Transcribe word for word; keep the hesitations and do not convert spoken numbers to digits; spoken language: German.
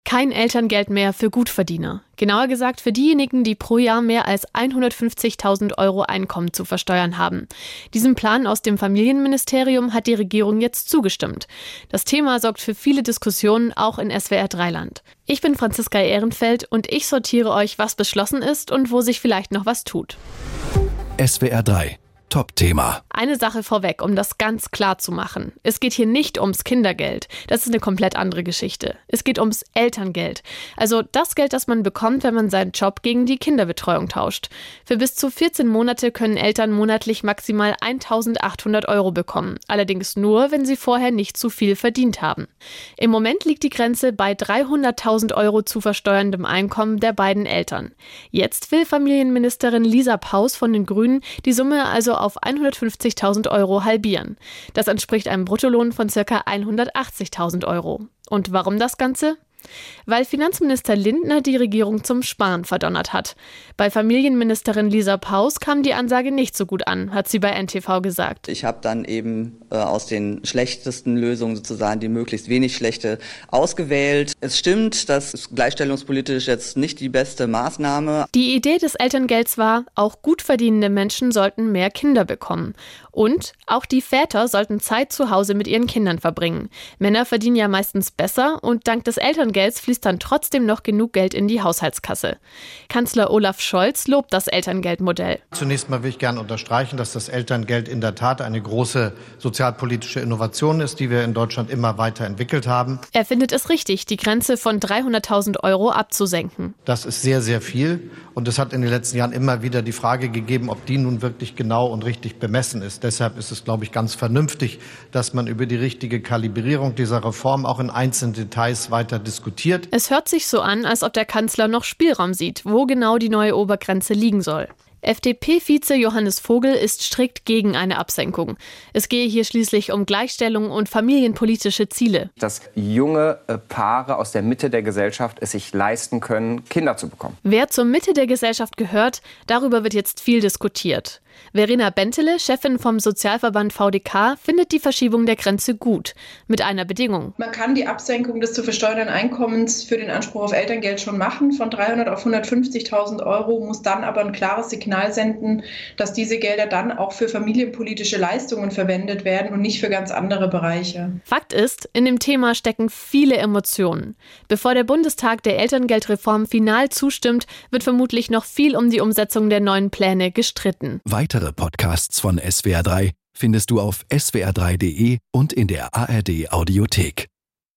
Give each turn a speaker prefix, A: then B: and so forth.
A: Kein Elterngeld mehr für Gutverdiener. Genauer gesagt für diejenigen, die pro Jahr mehr als hundertfünfzigtausend Euro Einkommen zu versteuern haben. Diesem Plan aus dem Familienministerium hat die Regierung jetzt zugestimmt. Das Thema sorgt für viele Diskussionen, auch in S W R drei Land. Ich bin Franziska Ehrenfeld und ich sortiere euch, was beschlossen ist und wo sich vielleicht noch was tut.
B: S W R drei. Top-Thema.
A: Eine Sache vorweg, um das ganz klar zu machen. Es geht hier nicht ums Kindergeld. Das ist eine komplett andere Geschichte. Es geht ums Elterngeld. Also das Geld, das man bekommt, wenn man seinen Job gegen die Kinderbetreuung tauscht. Für bis zu vierzehn Monate können Eltern monatlich maximal eintausendachthundert Euro bekommen. Allerdings nur, wenn sie vorher nicht zu viel verdient haben. Im Moment liegt die Grenze bei dreihunderttausend Euro zu versteuerndem Einkommen der beiden Eltern. Jetzt will Familienministerin Lisa Paus von den Grünen die Summe also auf hundertfünfzigtausend Euro halbieren. Das entspricht einem Bruttolohn von ca. hundertachtzigtausend Euro. Und warum das Ganze? Weil Finanzminister Lindner die Regierung zum Sparen verdonnert hat. Bei Familienministerin Lisa Paus kam die Ansage nicht so gut an, hat sie bei N T V gesagt.
C: Ich habe dann eben äh, aus den schlechtesten Lösungen sozusagen die möglichst wenig schlechte ausgewählt. Es stimmt, das ist gleichstellungspolitisch jetzt nicht die beste Maßnahme.
A: Die Idee des Elterngelds war, auch gut verdienende Menschen sollten mehr Kinder bekommen. Und auch die Väter sollten Zeit zu Hause mit ihren Kindern verbringen. Männer verdienen ja meistens besser und dank des Elterngelds fließt dann trotzdem noch genug Geld in die Haushaltskasse. Kanzler Olaf Scholz lobt das Elterngeldmodell.
D: Zunächst mal will ich gerne unterstreichen, dass das Elterngeld in der Tat eine große sozialpolitische Innovation ist, die wir in Deutschland immer weiterentwickelt haben.
A: Er findet es richtig, die Grenze von dreihunderttausend Euro abzusenken.
D: Das ist sehr, sehr viel und es hat in den letzten Jahren immer wieder die Frage gegeben, ob die nun wirklich genau und richtig bemessen ist. Deshalb ist es, glaube ich, ganz vernünftig, dass man über die richtige Kalibrierung dieser Reform auch in einzelnen Details weiter diskutiert.
A: Es hört sich so an, als ob der Kanzler noch Spielraum sieht, wo genau die neue Obergrenze liegen soll. F D P-Vize Johannes Vogel ist strikt gegen eine Absenkung. Es gehe hier schließlich um Gleichstellung und familienpolitische Ziele.
E: Dass junge Paare aus der Mitte der Gesellschaft es sich leisten können, Kinder zu bekommen.
A: Wer zur Mitte der Gesellschaft gehört, darüber wird jetzt viel diskutiert. Verena Bentele, Chefin vom Sozialverband V D K, findet die Verschiebung der Grenze gut, mit einer Bedingung.
F: Man kann die Absenkung des zu versteuernden Einkommens für den Anspruch auf Elterngeld schon machen, von dreihundert auf hundertfünfzigtausend Euro, muss dann aber ein klares Signal senden, dass diese Gelder dann auch für familienpolitische Leistungen verwendet werden und nicht für ganz andere Bereiche.
A: Fakt ist, in dem Thema stecken viele Emotionen. Bevor der Bundestag der Elterngeldreform final zustimmt, wird vermutlich noch viel um die Umsetzung der neuen Pläne gestritten.
B: Weitere Podcasts von S W R drei findest du auf s w r drei punkt d e und in der A R D Audiothek.